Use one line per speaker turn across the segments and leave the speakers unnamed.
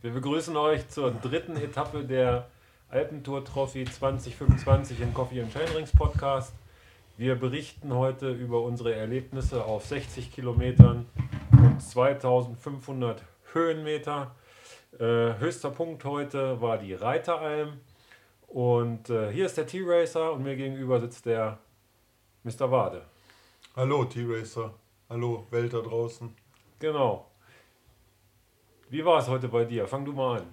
Wir begrüßen euch zur dritten Etappe der Alpentour Trophy 2025 im Coffee & Chainrings Podcast. Wir berichten heute über unsere Erlebnisse auf 60 Kilometern und 2500 Höhenmeter. Höchster Punkt heute war die Reiteralm. Und hier ist der T-Racer und mir gegenüber sitzt der Mr. Wade.
Hallo T-Racer, hallo Welt da draußen.
Genau. Wie war es heute bei dir? Fang du mal an.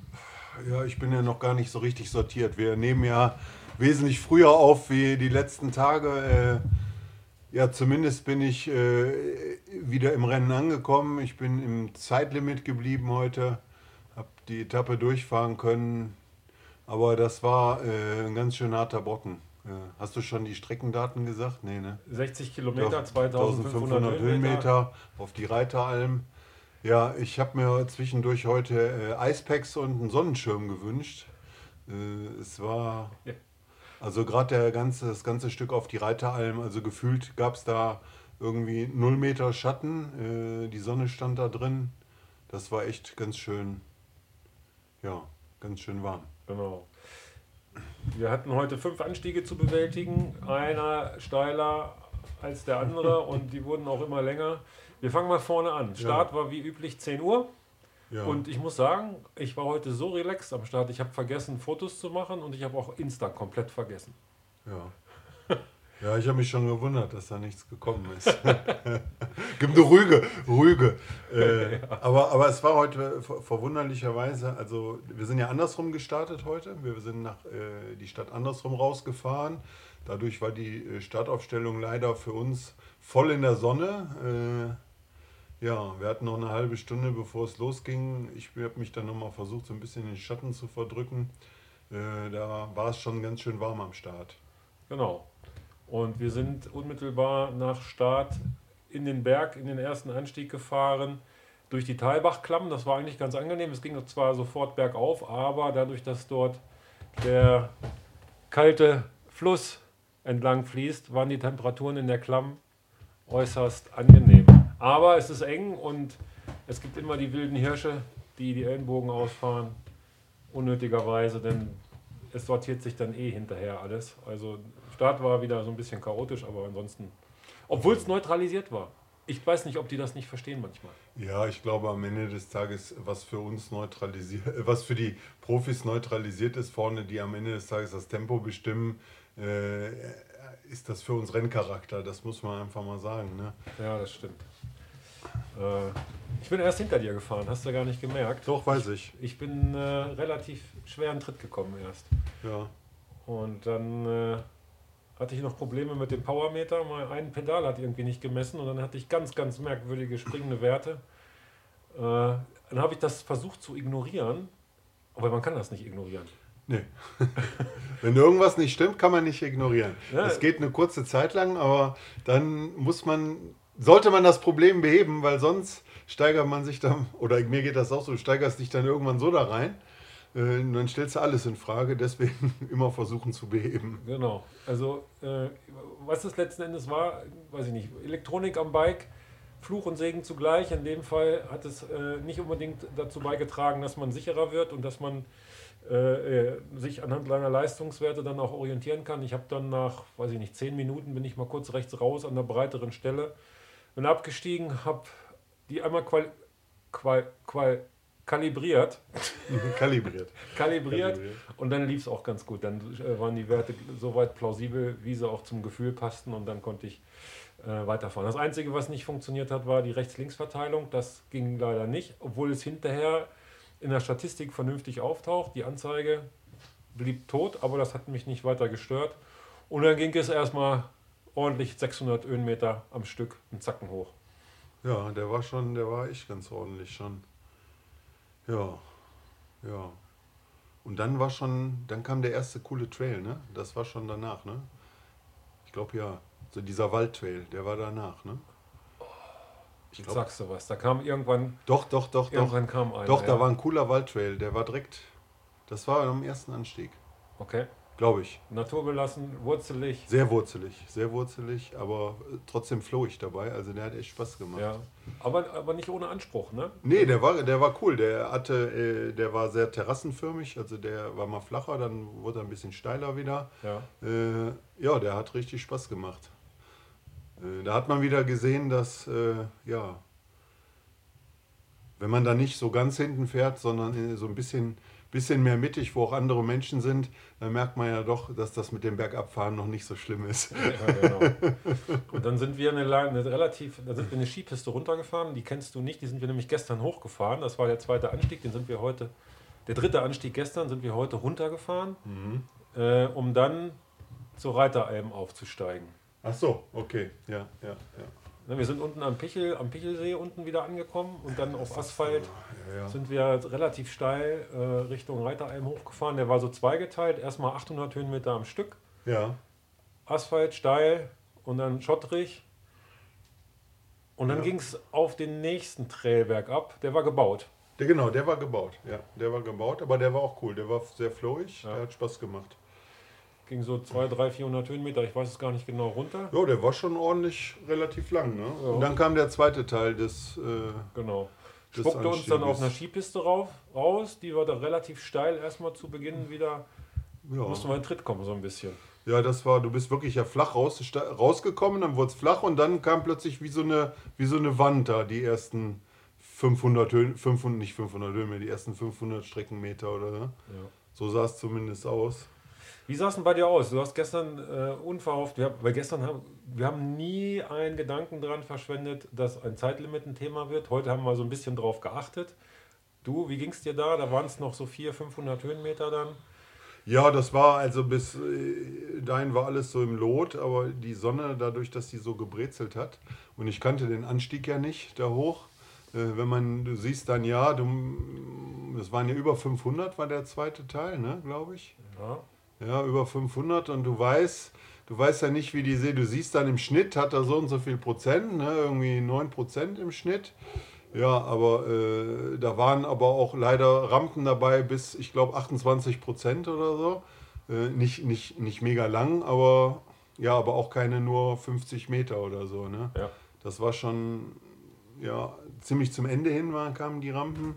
Ja, ich bin ja noch gar nicht so richtig sortiert. Wir nehmen ja wesentlich früher auf wie die letzten Tage. Ja, zumindest bin ich wieder im Rennen angekommen. Ich bin im Zeitlimit geblieben heute, habe die Etappe durchfahren können. Aber das war ein ganz schön harter Brocken. Hast du schon die Streckendaten gesagt? Nee, ne?
60 Kilometer,
Doch,
2500 Höhenmeter.
auf die Reiteralm. Ja, ich habe mir zwischendurch heute Eispacks und einen Sonnenschirm gewünscht. Es war,
Ja.
also gerade das ganze Stück auf die Reiteralm, also gefühlt gab es da irgendwie 0 Meter Schatten. Die Sonne stand da drin. Das war echt ganz schön, ja, ganz schön warm.
Genau. Wir hatten heute 5 Anstiege zu bewältigen, einer steiler als der andere und die wurden auch immer länger. Wir fangen mal vorne an. Start war wie üblich 10 Uhr
Ja,
und ich muss sagen, ich war heute so relaxed am Start. Ich habe vergessen, Fotos zu machen und ich habe auch Insta komplett vergessen.
ja. Ja, ich habe mich schon gewundert, dass da nichts gekommen ist. Gibt eine ruhige. Aber es war heute verwunderlicherweise, also wir sind ja andersrum gestartet heute. Wir sind nach die Stadt andersrum rausgefahren. Dadurch war die Startaufstellung leider für uns voll in der Sonne. Ja, wir hatten noch eine halbe Stunde, bevor es losging. Ich habe mich dann nochmal versucht, so ein bisschen in den Schatten zu verdrücken. Da war es schon ganz schön warm am Start.
Genau. Und wir sind unmittelbar nach Start in den Berg, in den ersten Anstieg gefahren, durch die Talbachklamm. Das war eigentlich ganz angenehm. Es ging zwar sofort bergauf, aber dadurch, dass dort der kalte Fluss entlang fließt, waren die Temperaturen in der Klamm äußerst angenehm. Aber es ist eng und es gibt immer die wilden Hirsche, die die Ellenbogen ausfahren, unnötigerweise, denn es sortiert sich dann hinterher alles. Also Start war wieder so ein bisschen chaotisch, aber ansonsten, obwohl es neutralisiert war. Ich weiß nicht, ob die das nicht verstehen manchmal.
Ja, ich glaube am Ende des Tages, was für uns neutralisiert, was für die Profis neutralisiert ist, vorne, die am Ende des Tages das Tempo bestimmen, ist das für uns Renncharakter. Das muss man einfach mal sagen. Ne?
Ja, das stimmt. Ich bin erst hinter dir gefahren, hast du gar nicht gemerkt.
Doch, weiß ich.
Ich bin relativ schweren Tritt gekommen erst.
Ja.
Und dann hatte ich noch Probleme mit dem Powermeter. Mal ein Pedal hat irgendwie nicht gemessen und dann hatte ich ganz, ganz merkwürdige springende Werte. Dann habe ich das versucht zu ignorieren, aber man kann das nicht ignorieren.
Nee. Wenn irgendwas nicht stimmt, kann man nicht ignorieren.
Ja.
Das geht eine kurze Zeit lang, aber dann sollte man das Problem beheben, weil sonst steigert man sich dann, oder mir geht das auch so, du steigerst dich dann irgendwann so da rein, und dann stellst du alles in Frage, deswegen immer versuchen zu beheben.
Genau. Also, was es letzten Endes war, weiß ich nicht, Elektronik am Bike, Fluch und Segen zugleich. In dem Fall hat es nicht unbedingt dazu beigetragen, dass man sicherer wird und dass man sich anhand seiner Leistungswerte dann auch orientieren kann. Ich habe dann nach, weiß ich nicht, 10 Minuten bin ich mal kurz rechts raus an der breiteren Stelle, bin abgestiegen, habe die einmal kalibriert und dann lief es auch ganz gut. Dann waren die Werte soweit plausibel, wie sie auch zum Gefühl passten und dann konnte ich weiterfahren. Das Einzige, was nicht funktioniert hat, war die Rechts-Links-Verteilung. Das ging leider nicht, obwohl es hinterher in der Statistik vernünftig auftaucht. Die Anzeige blieb tot, aber das hat mich nicht weiter gestört. Und dann ging es erstmal ordentlich 600 Höhenmeter am Stück einen Zacken hoch.
Ja, der war echt ganz ordentlich schon. Ja. Und dann kam der erste coole Trail, ne? Das war schon danach, ne? Ich glaube ja, so dieser Waldtrail, der war danach, ne?
Jetzt sagst du was, da kam irgendwann...
Doch.
Irgendwann kam einer.
Doch, da war ein cooler Waldtrail, der war direkt, das war am ersten Anstieg.
Okay.
glaube ich.
Naturbelassen, wurzelig.
Sehr wurzelig, aber trotzdem flowig dabei. Also der hat echt Spaß gemacht.
Ja. Aber nicht ohne Anspruch, ne?
Nee, der war cool. Der war sehr terrassenförmig, also der war mal flacher, dann wurde er ein bisschen steiler wieder.
Ja.
Ja, der hat richtig Spaß gemacht. Da hat man wieder gesehen, dass, ja, wenn man da nicht so ganz hinten fährt, sondern so ein bisschen mehr mittig, wo auch andere Menschen sind, dann merkt man ja doch, dass das mit dem Bergabfahren noch nicht so schlimm ist.
Ja, genau. Und dann sind wir eine Skipiste runtergefahren, die kennst du nicht, die sind wir nämlich gestern hochgefahren. Das war der zweite Anstieg, der dritte Anstieg gestern sind wir heute runtergefahren, um dann zur Reiteralm aufzusteigen.
Ach so, okay, ja.
Wir sind unten am Pichelsee unten wieder angekommen und dann auf Asphalt
Ja.
sind wir relativ steil Richtung Reiteralm hochgefahren. Der war so zweigeteilt, erstmal 800 Höhenmeter am Stück,
Ja,
Asphalt steil und dann schottrig. Und dann
Ja.
ging es auf den nächsten Trail bergab, der war gebaut.
der war gebaut. Ja, der war gebaut, aber der war auch cool. Der war sehr flowig,
Ja.
der hat Spaß gemacht.
Ging so 200, 300, 400 Höhenmeter, ich weiß es gar nicht genau, runter.
Ja, der war schon ordentlich relativ lang. Ne?
Ja.
Und dann kam der zweite Teil des.
Genau.
Des
Spuckte uns dann auf
Anstieges.
einer Skipiste raus, die war da relativ steil erstmal zu Beginn wieder.
Ja.
Mussten wir in Tritt kommen so ein bisschen.
Ja, du bist wirklich ja flach rausgekommen, dann wurde es flach und dann kam plötzlich wie so eine Wand da, die ersten 500 Höhenmeter, die ersten 500 Streckenmeter oder so.
Ja.
So sah es zumindest aus.
Wie sah es denn bei dir aus? Du hast gestern unverhofft, wir haben nie einen Gedanken daran verschwendet, dass ein Zeitlimit ein Thema wird. Heute haben wir so ein bisschen drauf geachtet. Du, wie ging es dir da? Da waren es noch so 400, 500 Höhenmeter dann.
Ja, das war also bis dahin war alles so im Lot, aber die Sonne, dadurch, dass sie so gebrezelt hat und ich kannte den Anstieg ja nicht da hoch. Du siehst dann ja, das waren ja über 500 war der zweite Teil, ne, glaube ich.
Ja.
Ja, über 500 und du weißt ja nicht, wie die See, du siehst dann im Schnitt, hat er so und so viel Prozent, ne, irgendwie 9% im Schnitt. Ja, aber da waren aber auch leider Rampen dabei bis, ich glaube, 28% oder so. Nicht mega lang, aber ja, aber auch keine nur 50 Meter oder so, ne.
Ja.
Das war schon, ja, ziemlich zum Ende hin kamen die Rampen.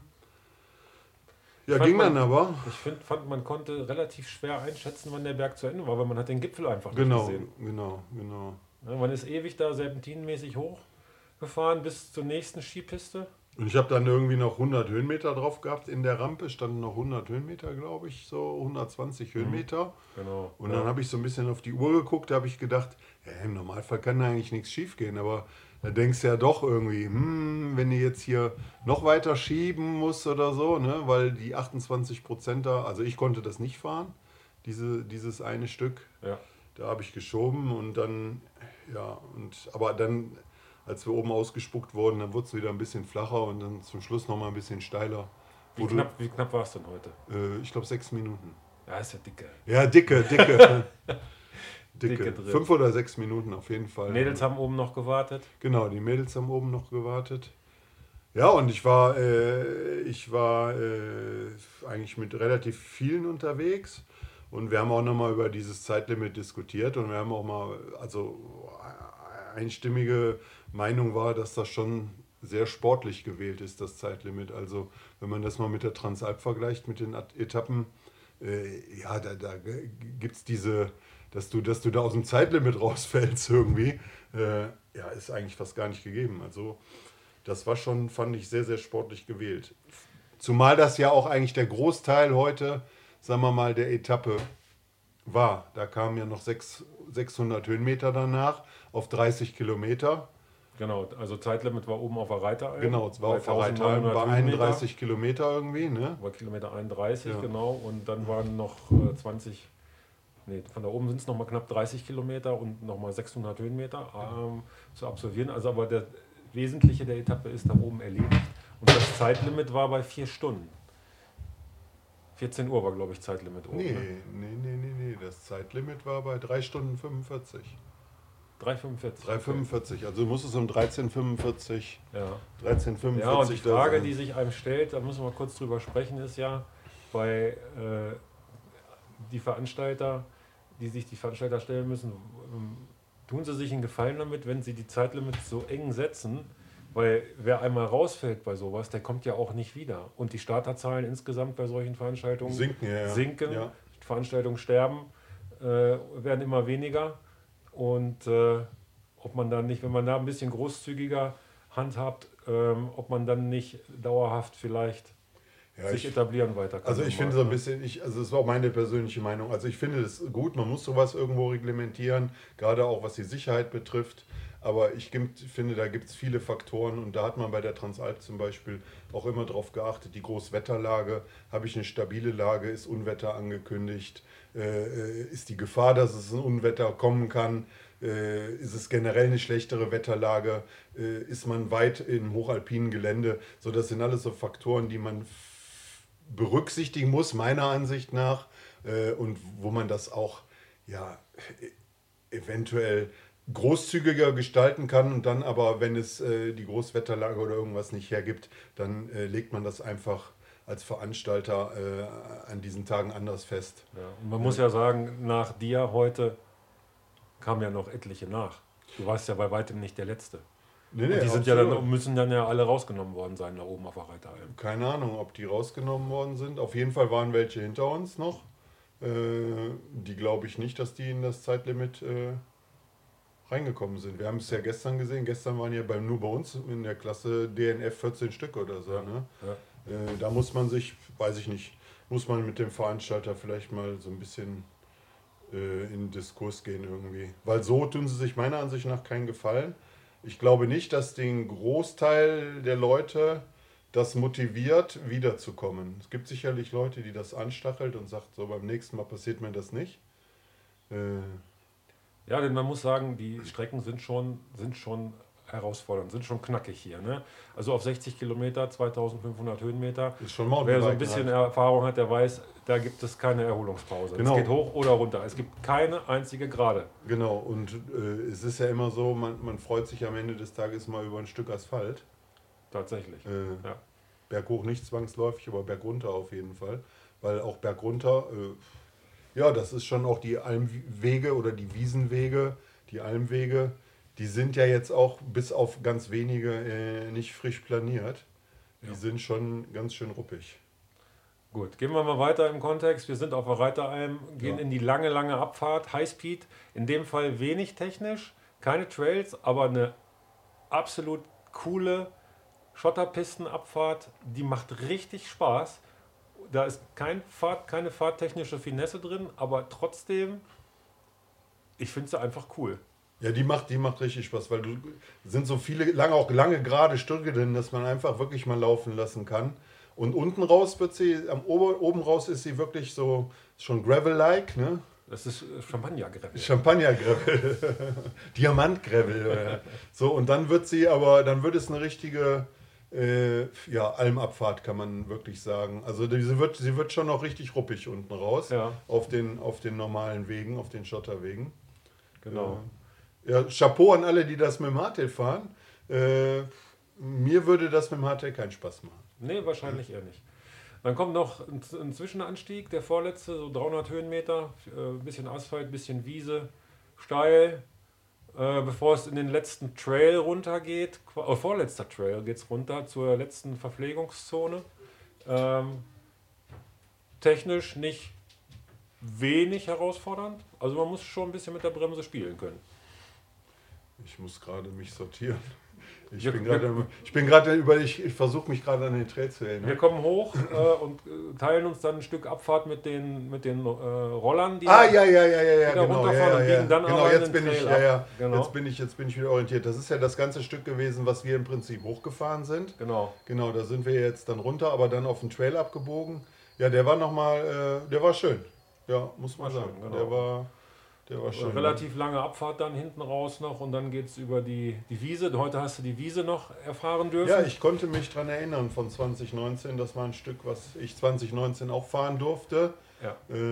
Ja, ging dann aber.
Fand, man konnte relativ schwer einschätzen, wann der Berg zu Ende war, weil man hat den Gipfel einfach nicht
Genau.
gesehen.
Genau.
Ja, man ist ewig da serpentinenmäßig hochgefahren bis zur nächsten Skipiste.
Und ich habe dann irgendwie noch 100 Höhenmeter drauf gehabt in der Rampe, standen noch 100 Höhenmeter, glaube ich, so 120 Höhenmeter.
Genau.
Und dann habe ich so ein bisschen auf die Uhr geguckt, da habe ich gedacht, ja, im Normalfall kann da eigentlich nichts schief gehen, aber da denkst du ja doch irgendwie, wenn du jetzt hier noch weiter schieben musst oder so, ne, weil die 28% da, also ich konnte das nicht fahren, dieses eine Stück,
Ja.
da habe ich geschoben und dann, ja, aber dann, als wir oben ausgespuckt wurden, dann wurde es wieder ein bisschen flacher und dann zum Schluss nochmal ein bisschen steiler.
Wie knapp war es denn heute?
Ich glaube 6 Minuten.
Ja, ist ja dicke.
Ja, dicke.
Dicke drin.
5 oder 6 Minuten auf jeden Fall.
Mädels haben oben noch gewartet.
Genau, die Mädels haben oben noch gewartet. Ja, und ich war eigentlich mit relativ vielen unterwegs. Und wir haben auch nochmal über dieses Zeitlimit diskutiert. Und wir haben auch mal, also einstimmige Meinung war, dass das schon sehr sportlich gewählt ist, das Zeitlimit. Also wenn man das mal mit der Transalp vergleicht, mit den Etappen, ja, da gibt es diese, dass du da aus dem Zeitlimit rausfällst irgendwie, ja, ist eigentlich fast gar nicht gegeben. Also das war schon, fand ich, sehr, sehr sportlich gewählt. Zumal das ja auch eigentlich der Großteil heute, sagen wir mal, der Etappe war. Da kamen ja noch 600 Höhenmeter danach auf 30 Kilometer.
Genau, also Zeitlimit war oben auf der Reiteralm.
Genau, es war auf der Reiteralm bei 31 Kilometer irgendwie, ne?
Bei Kilometer 31,
Ja.
genau. Und dann waren noch von da oben sind es nochmal knapp 30 Kilometer und nochmal 600 Höhenmeter zu absolvieren. Also aber der Wesentliche der Etappe ist da oben erledigt. Und das Zeitlimit war bei 4 Stunden. 14 Uhr war, glaube ich, Zeitlimit oben.
Nee,
Ne?
nee. Das Zeitlimit war bei 3 Stunden 45.
3,45.
3,45. Also du musstest um 13,45.
Ja.
13,45.
Ja, und die
da
Frage,
sein.
die sich einem stellt, da müssen wir kurz drüber sprechen, ist ja, bei die Veranstalter, die sich die Veranstalter stellen müssen, tun sie sich einen Gefallen damit, wenn sie die Zeitlimits so eng setzen, weil wer einmal rausfällt bei sowas, der kommt ja auch nicht wieder. Und die Starterzahlen insgesamt bei solchen Veranstaltungen sinken,
Ja.
Veranstaltungen sterben, werden immer weniger. Und ob man dann nicht, wenn man da ein bisschen großzügiger handhabt, ob man dann nicht dauerhaft vielleicht sich etablieren weiter kann.
Also ich finde so ein bisschen, also das war auch meine persönliche Meinung, also ich finde es gut, man muss sowas irgendwo reglementieren, gerade auch was die Sicherheit betrifft, aber finde, da gibt es viele Faktoren und da hat man bei der Transalp zum Beispiel auch immer darauf geachtet, die Großwetterlage, habe ich eine stabile Lage, ist Unwetter angekündigt, ist die Gefahr, dass es ein Unwetter kommen kann, ist es generell eine schlechtere Wetterlage, ist man weit im hochalpinen Gelände, so das sind alles so Faktoren, die man berücksichtigen muss, meiner Ansicht nach, und wo man das auch eventuell großzügiger gestalten kann und dann aber, wenn es die Großwetterlage oder irgendwas nicht hergibt, dann legt man das einfach als Veranstalter an diesen Tagen anders fest.
Ja, und man muss ja sagen, nach dir heute kamen ja noch etliche nach. Du warst ja bei weitem nicht der Letzte.
Nee,
und die sind ja dann, müssen dann ja alle rausgenommen worden sein da oben auf der Reiteralm.
Keine Ahnung, ob die rausgenommen worden sind. Auf jeden Fall waren welche hinter uns noch. Die glaube ich nicht, dass die in das Zeitlimit reingekommen sind. Wir haben es ja gestern gesehen. Gestern waren ja nur bei uns in der Klasse DNF 14 Stück oder so.
Ja,
ne?
ja.
Da muss man sich, weiß ich nicht, muss man mit dem Veranstalter vielleicht mal so ein bisschen in Diskurs gehen irgendwie. Weil so tun sie sich meiner Ansicht nach keinen Gefallen. Ich glaube nicht, dass den Großteil der Leute das motiviert, wiederzukommen. Es gibt sicherlich Leute, die das anstachelt und sagt, so beim nächsten Mal passiert mir das nicht.
Ja, denn man muss sagen, die Strecken sind schon herausfordernd, sind schon knackig hier. Ne? Also auf 60 Kilometer, 2500 Höhenmeter.
Ist schon
Wer so ein bisschen Erfahrung hat, der weiß, da gibt es keine Erholungspause.
Genau.
Es geht hoch oder runter. Es gibt keine einzige Gerade.
Genau, und es ist ja immer so, man freut sich am Ende des Tages mal über ein Stück Asphalt.
Tatsächlich. Ja.
Berghoch nicht zwangsläufig, aber bergunter auf jeden Fall. Weil auch bergunter, ja, das ist schon auch die Almwege oder die Wiesenwege, die Almwege, die sind ja jetzt auch bis auf ganz wenige nicht frisch planiert. Die sind schon ganz schön ruppig.
Gut, gehen wir mal weiter im Kontext. Wir sind auf der Reiteralm, gehen in die lange Abfahrt, Highspeed. In dem Fall wenig technisch, keine Trails, aber eine absolut coole Schotterpistenabfahrt. Die macht richtig Spaß. Da ist keine fahrttechnische Finesse drin, aber trotzdem, ich finde sie einfach cool.
Ja, die macht richtig Spaß, weil sind so viele, lange gerade Stücke drin, dass man einfach wirklich mal laufen lassen kann. Und unten raus wird sie, oben raus ist sie wirklich so schon Gravel-like, ne?
Das ist Champagner-Gravel.
Champagner-Gravel. Diamant-Gravel. So, und dann wird es eine richtige Almabfahrt, kann man wirklich sagen. Also sie wird schon noch richtig ruppig unten raus, auf den normalen Wegen, auf den Schotterwegen.
Genau.
Ja, Chapeau an alle, die das mit dem Hardtail fahren. Mir würde das mit dem Hardtail keinen Spaß machen.
Nee, wahrscheinlich eher nicht. Dann kommt noch ein Zwischenanstieg, der vorletzte, so 300 Höhenmeter, bisschen Asphalt, bisschen Wiese, steil, bevor es in den letzten Trail runtergeht, vorletzter Trail geht es runter zur letzten Verpflegungszone. Technisch nicht wenig herausfordernd, also man muss schon ein bisschen mit der Bremse spielen können.
Ich muss gerade mich sortieren. Ich versuche mich gerade an den Trail zu erinnern.
Wir kommen hoch und teilen uns dann ein Stück Abfahrt mit den Rollern, die
genau.
runterfahren und biegen dann aber
jetzt bin ich,
Genau.
Jetzt bin ich wieder orientiert. Das ist ja das ganze Stück gewesen, was wir im Prinzip hochgefahren sind.
Genau,
da sind wir jetzt dann runter, aber dann auf den Trail abgebogen. Ja, der war nochmal, der war schön. Ja, muss man sagen.
Schön, genau.
Der war schön.
Relativ lange Abfahrt dann hinten raus noch und dann geht es über die Wiese. Heute hast du die Wiese noch erfahren dürfen.
Ja, ich konnte mich daran erinnern von 2019. Das war ein Stück, was ich 2019 auch fahren durfte.
Ja.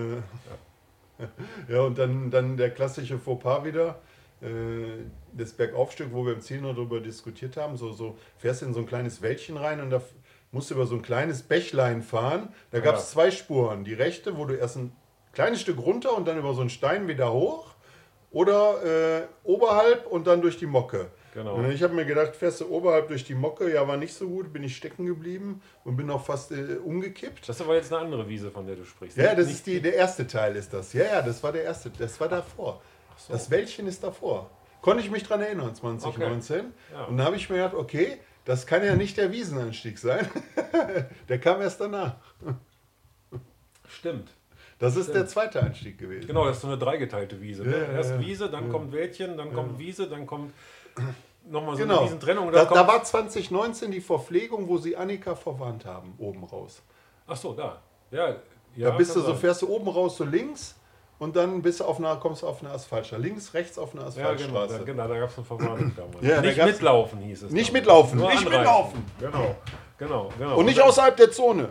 Ja, und dann der klassische Fauxpas wieder. Das Bergaufstück, wo wir im Ziel noch darüber diskutiert haben. So fährst du in so ein kleines Wäldchen rein und da musst du über so ein kleines Bächlein fahren. Da gab es 2 Spuren. Die rechte, wo du erst einen kleines Stück runter und dann über so einen Stein wieder hoch oder oberhalb und dann durch die Mocke.
Genau.
Und ich habe mir gedacht, fährst du oberhalb durch die Mocke, ja, war nicht so gut, bin ich stecken geblieben und bin auch fast umgekippt.
Das ist aber jetzt eine andere Wiese, von der du sprichst.
Ja, das
Nicht
ist der erste Teil ist das. Ja, das war der erste, das war davor.
so.
Das Wäldchen ist davor. Konnte ich mich dran erinnern, 2019.
Okay. Ja.
Und dann habe ich mir gedacht, okay, das kann ja nicht der Wiesenanstieg sein. Der kam erst danach.
Stimmt.
Das ist der zweite Anstieg gewesen.
Genau, das ist so eine dreigeteilte Wiese. Ne?
Ja,
Erst
ja,
Wiese, dann kommt Wäldchen, dann kommt Wiese, dann kommt nochmal so eine
Genau.
Wiesentrennung. Und
Da,
dann kommt,
da war 2019 die Verpflegung, wo sie Annika verwandt haben, oben raus.
ach so, da. Ja,
Da bist du
kann
so,
sein.
fährst du oben raus so links und dann bist du kommst du auf eine Asphaltstraße. Links, rechts auf eine
Ja,
Asphaltstraße.
genau, da gab es eine Verwarnung damals.
Ja, da
nicht
gab's-
mitlaufen hieß es.
Nicht
damals.
mitlaufen,
Nur
nicht
anreißen.
mitlaufen.
Genau.
Und nicht
dann-
außerhalb der Zone.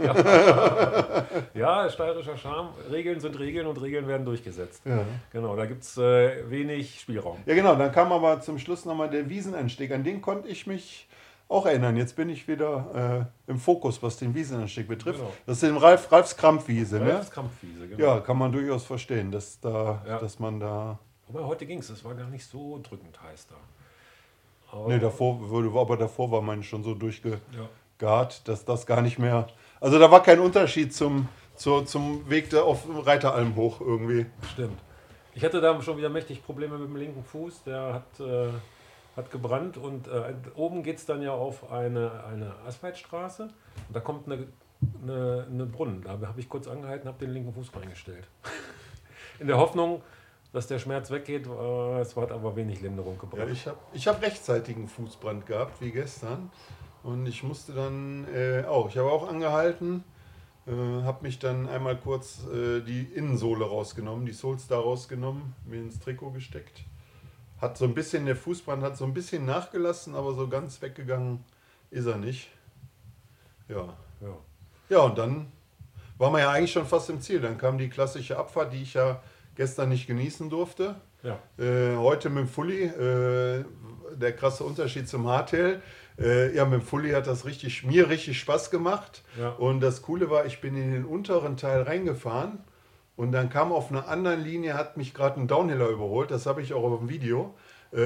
Ja, steirischer Charme. Regeln sind Regeln und Regeln werden durchgesetzt.
Ja.
Genau, da gibt es wenig Spielraum.
Ja, genau, dann kam aber zum Schluss nochmal der Wiesenanstieg. An den konnte ich mich auch erinnern. Jetzt bin ich wieder im Fokus, was den Wiesenanstieg betrifft.
Genau.
Das ist in Ralfs Krampfwiese,
Das
ne?
ist Kampfwiese, genau.
Ja, kann man durchaus verstehen, dass
Ja.
man da.
Wobei heute ging es, es war gar nicht so drückend heiß da. Aber,
Ne, davor war man schon so durchgegart,
ja.
dass das gar nicht mehr. Also da war kein Unterschied zum Weg da auf Reiteralm hoch irgendwie.
Stimmt. Ich hatte da schon wieder mächtig Probleme mit dem linken Fuß. Der hat gebrannt und oben geht es dann ja auf eine Asphaltstraße und da kommt eine Brunnen. Da habe ich kurz angehalten, habe den linken Fuß reingestellt. In der Hoffnung, dass der Schmerz weggeht. Es hat aber wenig Linderung
Ja,
gebracht.
ich hab rechtzeitigen Fußbrand gehabt, wie gestern. Und ich musste dann ich habe auch angehalten, habe mich dann einmal kurz die Innensohle rausgenommen, die Soulstar rausgenommen, mir ins Trikot gesteckt. Hat so ein bisschen, der Fußbrand hat so ein bisschen nachgelassen, aber so ganz weggegangen ist er nicht. Ja.
Ja.
Ja, und dann waren wir ja eigentlich schon fast im Ziel. Dann kam die klassische Abfahrt, die ich ja gestern nicht genießen durfte.
Ja.
Heute mit dem Fully, der krasse Unterschied zum Hardtail. Ja, mit dem Fully hat das mir richtig Spaß gemacht.
Ja.
Und das Coole war, ich bin in den unteren Teil reingefahren und dann kam auf einer anderen Linie, hat mich gerade ein Downhiller überholt. Das habe ich auch auf dem Video.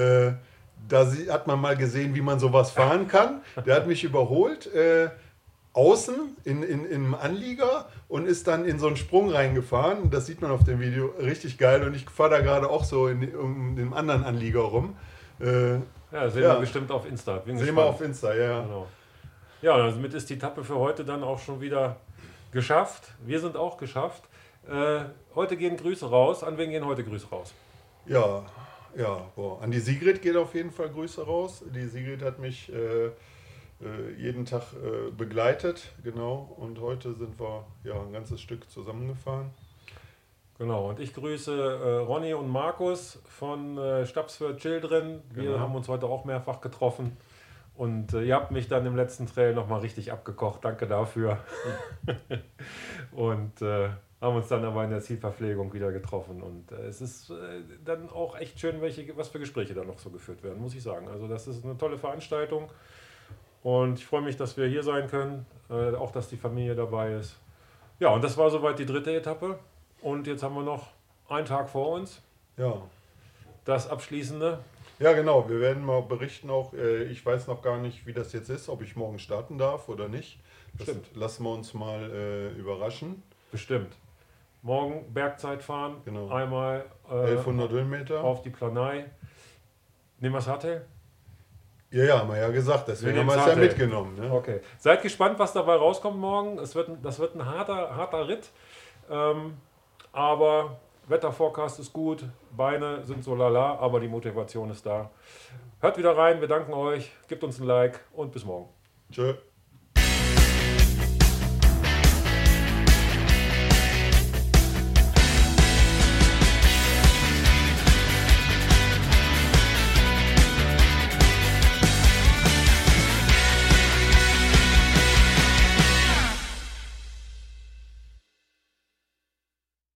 Hat man mal gesehen, wie man sowas fahren kann. Der hat mich überholt. Außen im Anlieger und ist dann in so einen Sprung reingefahren. Das sieht man auf dem Video richtig geil und ich fahre da gerade auch so um den anderen Anlieger rum.
Ja, sehen
Ja.
wir bestimmt auf Insta. Bin
Sehen
gespannt.
wir auf Insta, ja.
Genau. Ja, damit ist die Etappe für heute dann auch schon wieder geschafft. Wir sind auch geschafft. Heute gehen Grüße raus. An wen gehen heute Grüße raus?
Ja, boah. An die Sigrid geht auf jeden Fall Grüße raus. Die Sigrid hat mich jeden Tag begleitet, genau. Und heute sind wir ein ganzes Stück zusammengefahren.
Genau, und ich grüße Ronny und Markus von Stabs for Children. Wir
Genau.
haben uns heute auch mehrfach getroffen. Und ihr habt mich dann im letzten Trail nochmal richtig abgekocht. Danke dafür. Und haben uns dann aber in der Zielverpflegung wieder getroffen. Und es ist dann auch echt schön, was für Gespräche da noch so geführt werden, muss ich sagen. Also das ist eine tolle Veranstaltung. Und ich freue mich, dass wir hier sein können. Auch, dass die Familie dabei ist. Ja, und das war soweit die dritte Etappe. Und jetzt haben wir noch einen Tag vor uns.
Ja.
Das Abschließende.
Ja, genau. Wir werden mal berichten auch. Ich weiß noch gar nicht, wie das jetzt ist, ob ich morgen starten darf oder nicht. Das
Stimmt.
lassen wir uns mal überraschen.
Bestimmt. Morgen Bergzeit fahren.
Genau.
Einmal
1100 Höhenmeter.
auf die Planei. Nehmen wir das Hardtail?
Ja, haben wir ja gesagt. Deswegen
Wir
haben wir es
nehmen's
ja
Hardtail.
mitgenommen. Ne?
Okay. Seid gespannt, was dabei rauskommt morgen. Das wird ein harter Ritt. Aber Wetterforecast ist gut. Beine sind so lala, aber die Motivation ist da. Hört wieder rein. Wir danken euch. Gebt uns ein Like und bis morgen.
Tschö.